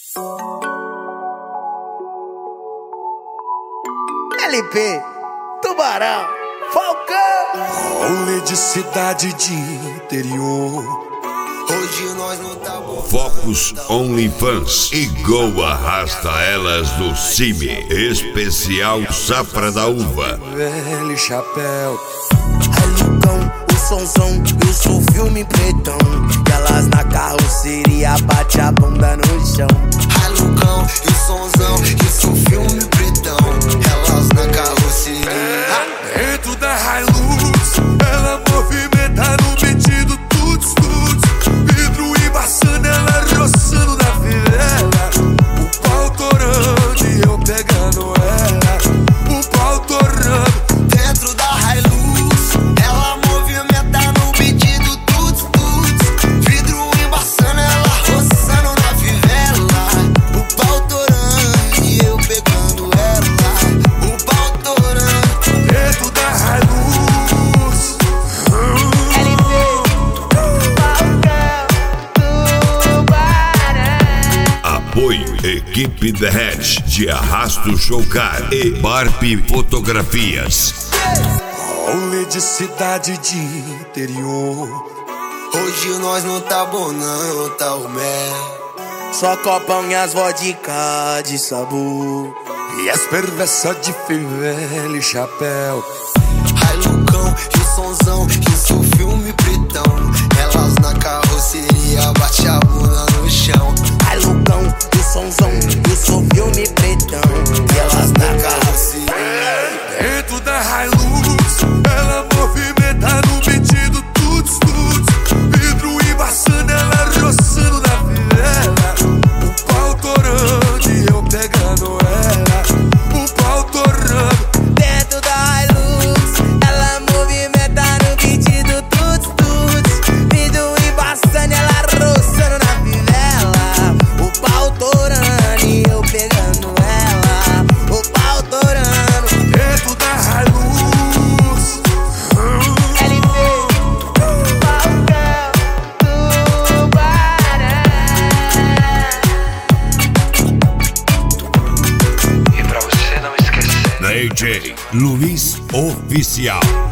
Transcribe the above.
LP, Tubarão, Falcão. Rolê de cidade de interior. Hoje nós não tá bom. Focus OnlyFans e Go arrasta elas do CIMI. Especial Safra da Uva. Velho chapéu. Ai, Lucão, o sonzão, eu sou filme pretão. E elas na carroceria bate a bunda no chão. Ai, Lucão, e o sonzão, isso filme pretão. Elas na carroceria. Dentro da Hilux, ela movimenta no beat do tuts tuts. Vidro embaçando, ela roçando na viela. O pau torando e eu pegando ela. O pau torando. Dentro da Hilux, ela movimenta no beat do tuts tuts. Vidro embaçando, ela roçando na fivela. O pau torando e eu pegando ela. O pau torando. Dentro da Hilux. Apoio Equipe The Hatch de Arrasto Showcar e Barp Fotografias. Rolê de cidade de interior. Hoje nós não tá bom não, tá o mel. Só copão e as vodka de sabor. E as perversas de fivela e chapéu. Ai, Lucão, e o sonzão, isso filme pretão. Elas na carroceria bate a bunda no chão. Ai, Lucão, o sonzão, eu sou filme pretão. E elas na carroceria. Dentro da Hilux, ela movimenta no beat do tuts tuts. Vidro embaçando, ela roçando na viela. O pau torando e eu pegando ela. O pau torando. Dentro da Hilux, ela movimenta no beat do tuts tuts. Vidro embaçando, ela roçando na fivela. O pau torando e eu pegando ela. O pau torando. Dentro da Hilux. LP, Falcão, Tubarão. E pra você não esquecer. DJ Luiz Oficial.